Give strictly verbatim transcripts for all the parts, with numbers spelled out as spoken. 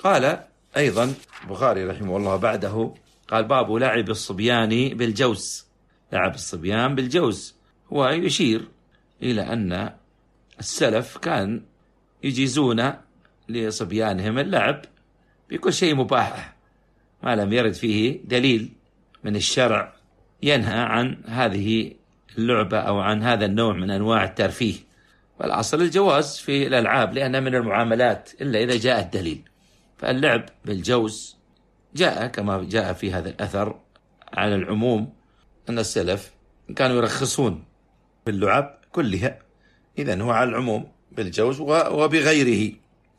قال أيضا البخاري رحمه الله بعده قال باب لعب الصبيان بالجوز. لعب الصبيان بالجوز هو يشير إلى أن السلف كان يجيزون لصبيانهم اللعب بكل شيء مباح ما لم يرد فيه دليل من الشرع ينهى عن هذه اللعبة أو عن هذا النوع من أنواع الترفيه. والأصل الجواز في الألعاب لأنها من المعاملات إلا إذا جاء الدليل. فاللعب بالجوز جاء كما جاء في هذا الأثر على العموم أن السلف كانوا يرخصون باللعب كلها، إذن هو على العموم بالجوز وبغيره.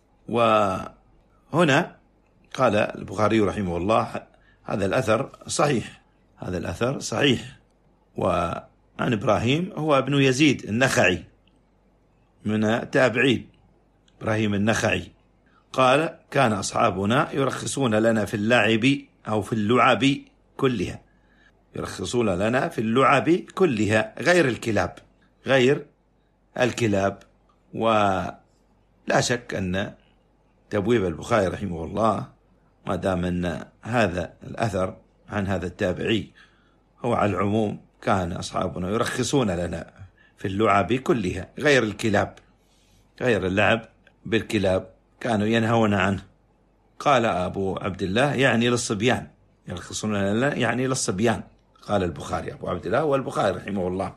وهنا قال البخاري رحمه الله هذا الأثر صحيح، هذا الأثر صحيح. وعن إبراهيم هو ابن يزيد النخعي من التابعين، إبراهيم النخعي قال كان أصحابنا يرخصون لنا في اللعب أو في اللعب كلها، يرخصون لنا في اللعب كلها غير الكلاب، غير الكلاب. ولا شك أن تبويب البخاري رحمه الله ما دام أن هذا الأثر عن هذا التابعي هو على العموم، كان أصحابنا يرخصون لنا في اللعب كلها غير الكلاب، غير اللعب بالكلاب كانوا ينهون عنه. قال أبو عبد الله يعني للصبيان، يرخصون لنا يعني للصبيان، قال البخاري أبو عبد الله والبخاري رحمه الله.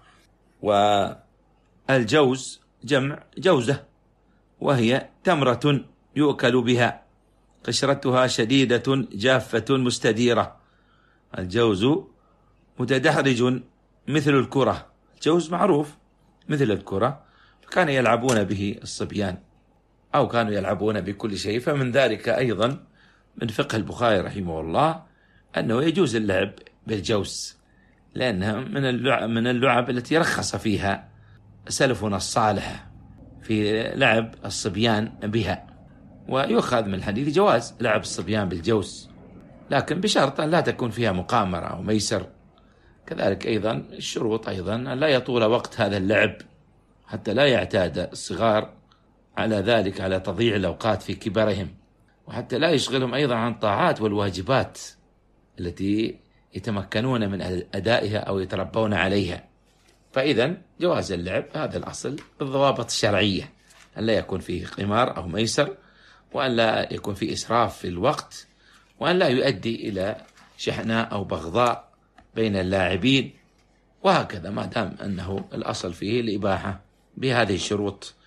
والجوز جمع جوزة، وهي تمرة يؤكل بها قشرتها شديدة جافة مستديرة. الجوز متدحرج مثل الكرة، الجوز معروف مثل الكرة، فكان يلعبون به الصبيان أو كانوا يلعبون بكل شيء. فمن ذلك أيضا من فقه البخاري رحمه الله أنه يجوز اللعب بالجوز، لأنها من اللعب, من اللعب التي رخص فيها سلفنا الصالح في لعب الصبيان بها. ويؤخذ من الحديث جواز لعب الصبيان بالجوز، لكن بشرط أن لا تكون فيها مقامرة أو ميسر. كذلك أيضا الشروط أيضا أن لا يطول وقت هذا اللعب حتى لا يعتاد الصغار على ذلك، على تضييع الأوقات في كبرهم، وحتى لا يشغلهم أيضا عن طاعات والواجبات التي يتمكنون من أدائها أو يتربون عليها. فإذا جواز اللعب هذا الأصل بالضوابط الشرعية، أن لا يكون فيه قمار أو ميسر، وأن لا يكون فيه إسراف في الوقت، وأن لا يؤدي إلى شحناء أو بغضاء بين اللاعبين، وهكذا ما دام أنه الأصل فيه الإباحة بهذه الشروط